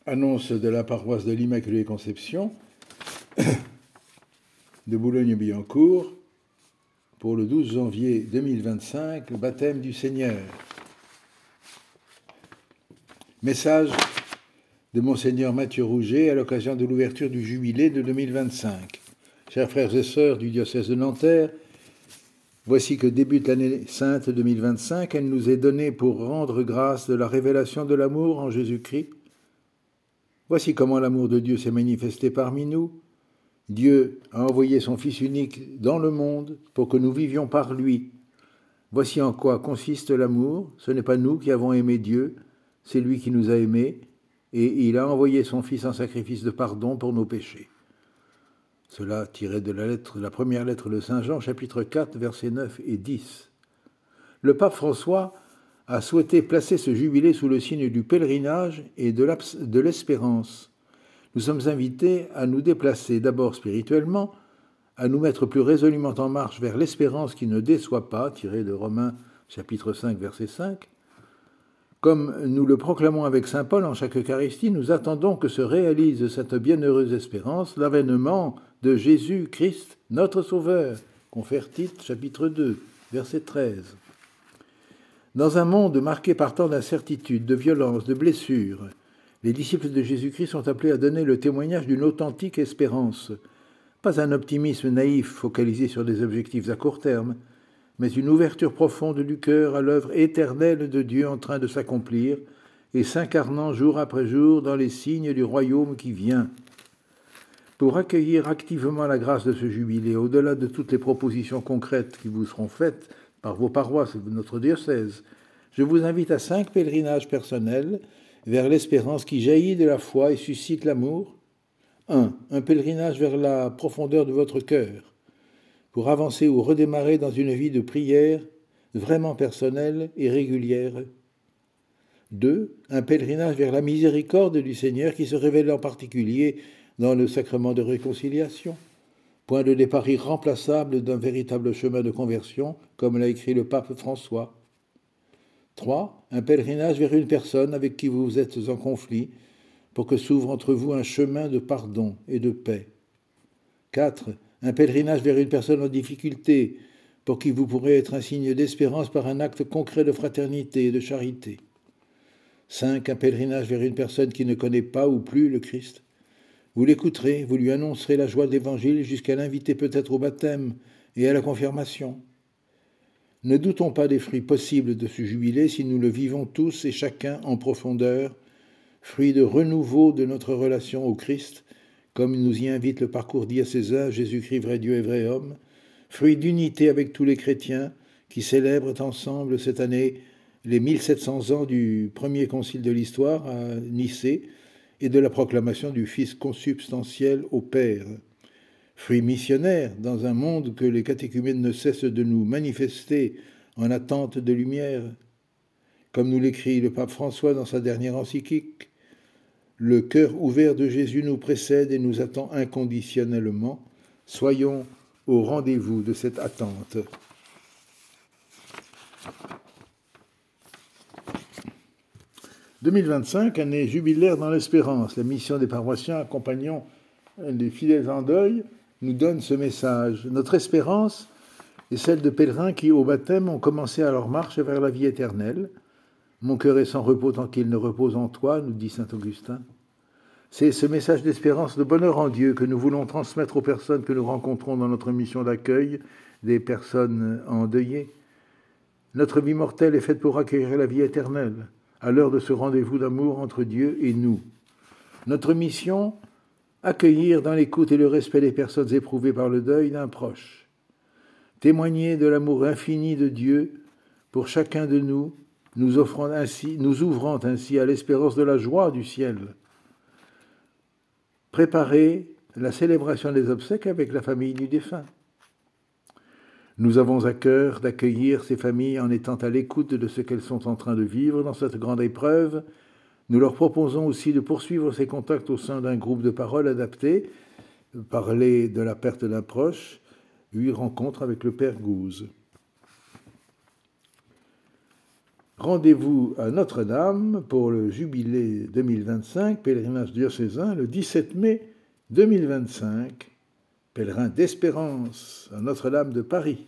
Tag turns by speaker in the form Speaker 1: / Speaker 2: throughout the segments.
Speaker 1: Annonce de la paroisse de l'Immaculée Conception de Boulogne-Billancourt pour le 12 janvier 2025, le baptême du Seigneur. Message de Monseigneur Mathieu Rouget à l'occasion de l'ouverture du jubilé de 2025. Chers frères et sœurs du diocèse de Nanterre, voici que débute l'année sainte 2025. Elle nous est donnée pour rendre grâce de la révélation de l'amour en Jésus-Christ. Voici comment l'amour de Dieu s'est manifesté parmi nous. Dieu a envoyé son Fils unique dans le monde pour que nous vivions par lui. Voici en quoi consiste l'amour. Ce n'est pas nous qui avons aimé Dieu, c'est lui qui nous a aimés, et il a envoyé son Fils en sacrifice de pardon pour nos péchés. Cela tiré de la première lettre de Saint Jean, chapitre 4, versets 9 et 10. Le pape François a souhaité placer ce jubilé sous le signe du pèlerinage et de l'espérance. Nous sommes invités à nous déplacer d'abord spirituellement, à nous mettre plus résolument en marche vers l'espérance qui ne déçoit pas, tiré de Romains chapitre 5, verset 5. Comme nous le proclamons avec saint Paul en chaque Eucharistie, nous attendons que se réalise cette bienheureuse espérance, l'avènement de Jésus-Christ, notre Sauveur. Convertite, chapitre 2, verset 13. Dans un monde marqué par tant d'incertitudes, de violences, de blessures, les disciples de Jésus-Christ sont appelés à donner le témoignage d'une authentique espérance. Pas un optimisme naïf focalisé sur des objectifs à court terme, mais une ouverture profonde du cœur à l'œuvre éternelle de Dieu en train de s'accomplir et s'incarnant jour après jour dans les signes du royaume qui vient. Pour accueillir activement la grâce de ce jubilé, au-delà de toutes les propositions concrètes qui vous seront faites par vos paroisses de notre diocèse, je vous invite à 5 pèlerinages personnels vers l'espérance qui jaillit de la foi et suscite l'amour. 1. Un pèlerinage vers la profondeur de votre cœur, pour avancer ou redémarrer dans une vie de prière vraiment personnelle et régulière. 2. Un pèlerinage vers la miséricorde du Seigneur qui se révèle en particulier dans le sacrement de réconciliation, point de départ irremplaçable d'un véritable chemin de conversion, comme l'a écrit le pape François. 3. Un pèlerinage vers une personne avec qui vous êtes en conflit, pour que s'ouvre entre vous un chemin de pardon et de paix. 4. Un pèlerinage vers une personne en difficulté, pour qui vous pourrez être un signe d'espérance par un acte concret de fraternité et de charité. 5. Un pèlerinage vers une personne qui ne connaît pas ou plus le Christ. Vous l'écouterez, vous lui annoncerez la joie de l'Évangile jusqu'à l'inviter peut-être au baptême et à la confirmation. Ne doutons pas des fruits possibles de ce jubilé si nous le vivons tous et chacun en profondeur, fruit de renouveau de notre relation au Christ, comme nous y invite le parcours diocésain Jésus-Christ, vrai Dieu et vrai homme, fruit d'unité avec tous les chrétiens qui célèbrent ensemble cette année les 1700 ans du premier concile de l'histoire à Nicée et de la proclamation du Fils consubstantiel au Père. Fruit missionnaire dans un monde que les catéchumènes ne cessent de nous manifester en attente de lumière. Comme nous l'écrit le pape François dans sa dernière encyclique, le cœur ouvert de Jésus nous précède et nous attend inconditionnellement. Soyons au rendez-vous de cette attente. « 2025, année jubilaire dans l'espérance. La mission des paroissiens accompagnant les fidèles en deuil nous donne ce message. Notre espérance est celle de pèlerins qui, au baptême, ont commencé à leur marche vers la vie éternelle. Mon cœur est sans repos tant qu'il ne repose en toi, nous dit saint Augustin. C'est ce message d'espérance, de bonheur en Dieu que nous voulons transmettre aux personnes que nous rencontrons dans notre mission d'accueil des personnes endeuillées. Notre vie mortelle est faite pour accueillir la vie éternelle, à l'heure de ce rendez-vous d'amour entre Dieu et nous. Notre mission, accueillir dans l'écoute et le respect les personnes éprouvées par le deuil d'un proche. Témoigner de l'amour infini de Dieu pour chacun de nous, nous ouvrant ainsi à l'espérance de la joie du ciel. Préparer la célébration des obsèques avec la famille du défunt. Nous avons à cœur d'accueillir ces familles en étant à l'écoute de ce qu'elles sont en train de vivre dans cette grande épreuve. Nous leur proposons aussi de poursuivre ces contacts au sein d'un groupe de parole adapté, parler de la perte d'un proche, 8 rencontres avec le Père Gouze. Rendez-vous à Notre-Dame pour le jubilé 2025, pèlerinage diocésain, le 17 mai 2025, pèlerin d'espérance à Notre-Dame de Paris.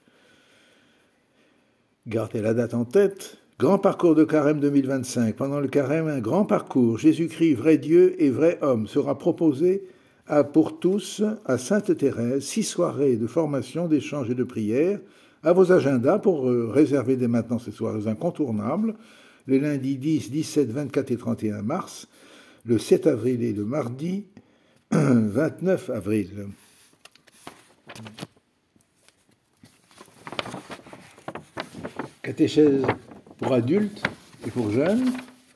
Speaker 1: Gardez la date en tête. Grand parcours de Carême 2025. Pendant le Carême, un grand parcours, Jésus-Christ, vrai Dieu et vrai homme, sera proposé pour tous à Sainte-Thérèse, 6 soirées de formation, d'échange et de prière. À vos agendas pour réserver dès maintenant ces soirées incontournables, les lundis 10, 17, 24 et 31 mars, le 7 avril et le mardi 29 avril. Catéchèse pour adultes et pour jeunes,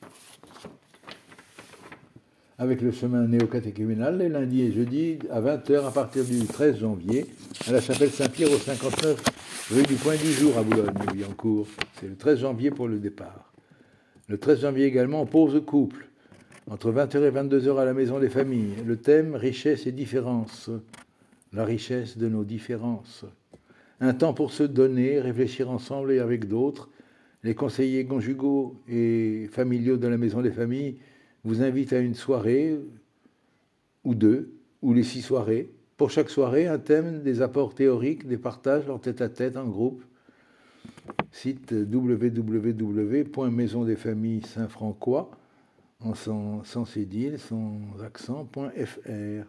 Speaker 1: avec le chemin néo-catéchuménal, les lundis et jeudis à 20h à partir du 13 janvier, à la chapelle Saint-Pierre au 59 rue du Point du Jour à Boulogne-Billancourt. C'est le 13 janvier pour le départ. Le 13 janvier également, pause couple, entre 20h et 22h à la Maison des Familles. Le thème, richesse et différence. La richesse de nos différences. Un temps pour se donner, réfléchir ensemble et avec d'autres. Les conseillers conjugaux et familiaux de la Maison des Familles vous invitent à une soirée, ou deux, ou les 6 soirées. Pour chaque soirée, un thème, des apports théoriques, des partages en tête-à-tête, en groupe. Site www.maisondesfamilles Saint-Francois, sans cédille, sans accent.fr.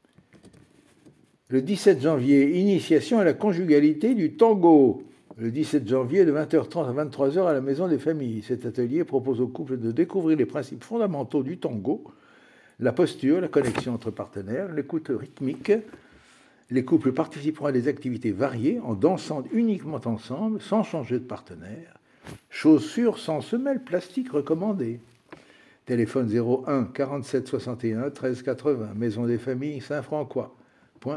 Speaker 1: Le 17 janvier, initiation à la conjugalité du tango. Le 17 janvier, de 20h30 à 23h à la Maison des Familles. Cet atelier propose aux couples de découvrir les principes fondamentaux du tango, la posture, la connexion entre partenaires, l'écoute rythmique. Les couples participeront à des activités variées en dansant uniquement ensemble, sans changer de partenaire. Chaussures sans semelle plastique recommandées. Téléphone 01 47 61 13 80, Maison des Familles Saint-Francois.fr.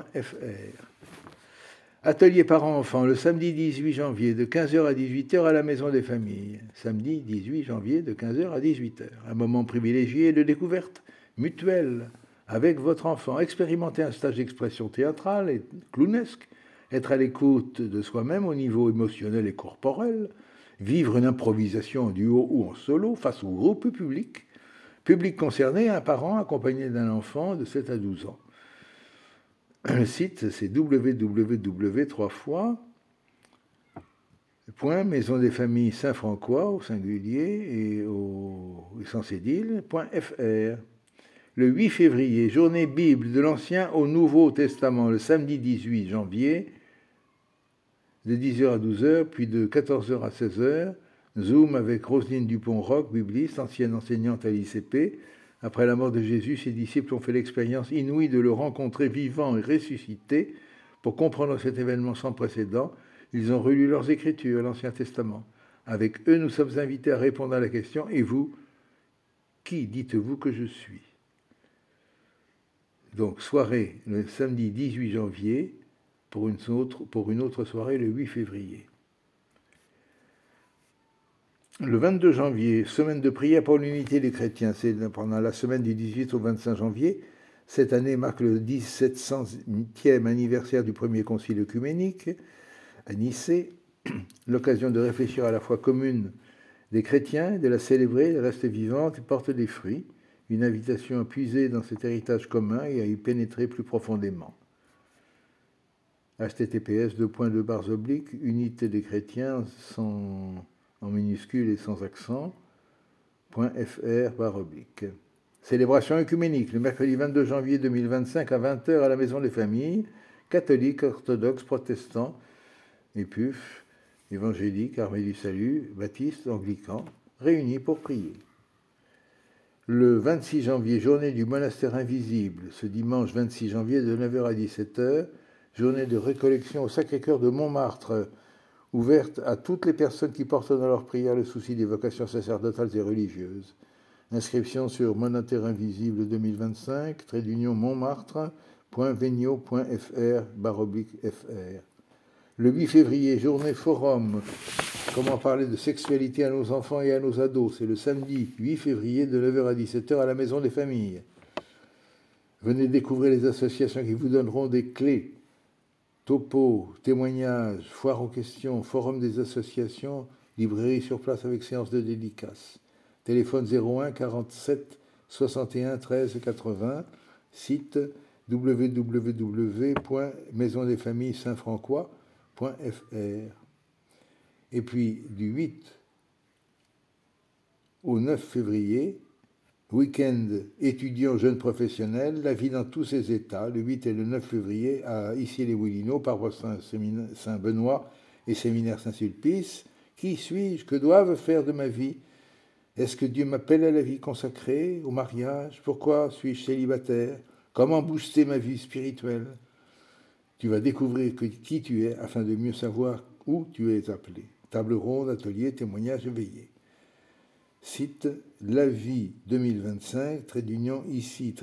Speaker 1: Atelier parents-enfants le samedi 18 janvier de 15h à 18h à la Maison des Familles. Samedi 18 janvier de 15h à 18h. Un moment privilégié de découverte mutuelle avec votre enfant. Expérimenter un stage d'expression théâtrale et clownesque. Être à l'écoute de soi-même au niveau émotionnel et corporel. Vivre une improvisation en duo ou en solo face au groupe public. Public concerné, un parent accompagné d'un enfant de 7 à 12 ans. Le site, c'est www.maisondesfamilles Saint-Francois au singulier et sans cédille.fr. Le 8 février, journée Bible de l'Ancien au Nouveau Testament, le samedi 18 janvier, de 10h à 12h, puis de 14h à 16h, Zoom avec Roselyne Dupont-Roch, bibliste, ancienne enseignante à l'ICP. Après la mort de Jésus, ses disciples ont fait l'expérience inouïe de le rencontrer vivant et ressuscité. Pour comprendre cet événement sans précédent, ils ont relu leurs Écritures, l'Ancien Testament. Avec eux, nous sommes invités à répondre à la question « Et vous, qui dites-vous que je suis ?» Donc, soirée le samedi 18 janvier pour une autre soirée le 8 février. Le 22 janvier, semaine de prière pour l'unité des chrétiens. C'est pendant la semaine du 18 au 25 janvier. Cette année marque le 1700e anniversaire du premier concile œcuménique à Nicée. L'occasion de réfléchir à la foi commune des chrétiens, de la célébrer, de rester vivante et porte des fruits. Une invitation à puiser dans cet héritage commun et à y pénétrer plus profondément. https://, unité des chrétiens en minuscule et sans accent, .fr/. Célébration œcuménique, le mercredi 22 janvier 2025 à 20h à la Maison des Familles, catholiques, orthodoxes, protestants, épuf, évangéliques, armée du salut, baptistes, anglicans, réunis pour prier. Le 26 janvier, journée du monastère invisible, ce dimanche 26 janvier de 9h à 17h, journée de récollection au Sacré-Cœur de Montmartre, ouverte à toutes les personnes qui portent dans leur prière le souci des vocations sacerdotales et religieuses. Inscription sur monastère invisible 2025, montmartre.venio.fr/fr. Le 8 février, journée forum. Comment parler de sexualité à nos enfants et à nos ados. C'est le samedi 8 février de 9h à 17h à la Maison des Familles. Venez découvrir les associations qui vous donneront des clés. Topo, témoignages, foire aux questions, forum des associations Librairie sur place avec séance de dédicace. Téléphone 01 47 61 13 80. Site www.maisondesfamilles-saint-francois.fr. Et puis du 8 au 9 février, week-end étudiants jeunes professionnels, la vie dans tous ses états, le 8 et le 9 février à Issy-les-Moulineaux, paroisse Saint-Benoît et séminaire Saint-Sulpice. Qui suis-je? Que dois-je faire de ma vie? Est-ce que Dieu m'appelle à la vie consacrée, au mariage? Pourquoi suis-je célibataire? Comment booster ma vie spirituelle? Tu vas découvrir qui tu es afin de mieux savoir où tu es appelé. Table ronde, atelier, témoignage éveillé. Site lavie 2025, trait d'union ici,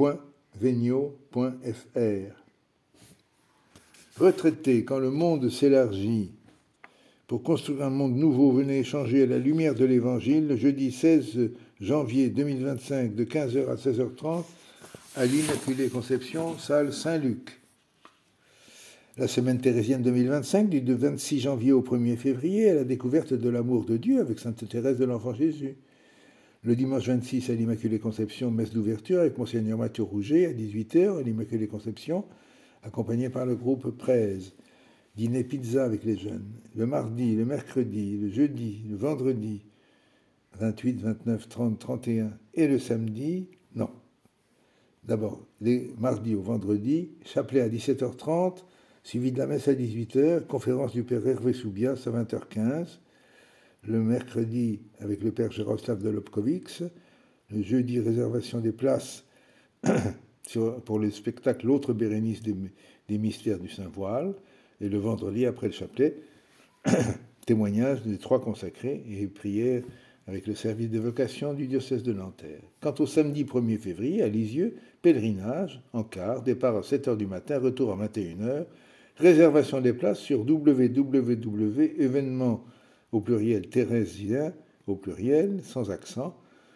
Speaker 1: .venio.fr. Retraités, quand le monde s'élargit, pour construire un monde nouveau, venez échanger à la lumière de l'Évangile le jeudi 16 janvier 2025 de 15h à 16h30 à l'Immaculée Conception, salle Saint-Luc. La semaine thérésienne 2025 du 26 janvier au 1er février à la découverte de l'amour de Dieu avec Sainte Thérèse de l'Enfant Jésus. Le dimanche 26 à l'Immaculée Conception, messe d'ouverture avec Monseigneur Mathieu Rouget à 18h à l'Immaculée Conception, accompagné par le groupe Prez. Dîner pizza avec les jeunes. Le mardi, le mercredi, le jeudi, le vendredi, 28, 29, 30, 31 et le samedi, non. D'abord, les mardis au vendredi, chapelet à 17h30, suivi de la messe à 18h, conférence du Père Hervé Soubias à 20h15, le mercredi avec le Père Jaroslav de Lobkowicz, le jeudi réservation des places pour le spectacle L'autre Bérénice des mystères du Saint-Voile, et le vendredi après le chapelet, témoignage des 3 consacrés et prière avec le service de vocation du diocèse de Nanterre. Quant au samedi 1er février, à Lisieux, pèlerinage, en car, départ à 7h du matin, retour à 21h, réservation des places sur www.événement au pluriel thérésien au pluriel, sans accent,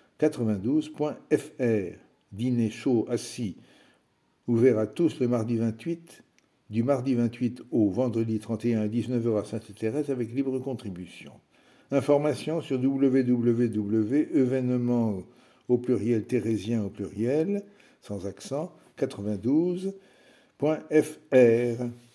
Speaker 1: 92.fr. Dîner chaud assis, ouvert à tous le mardi 28, du mardi 28 au vendredi 31 à 19h à Sainte-Thérèse avec libre contribution. Informations sur www.événement au pluriel thérésien au pluriel, sans accent, 92.fr.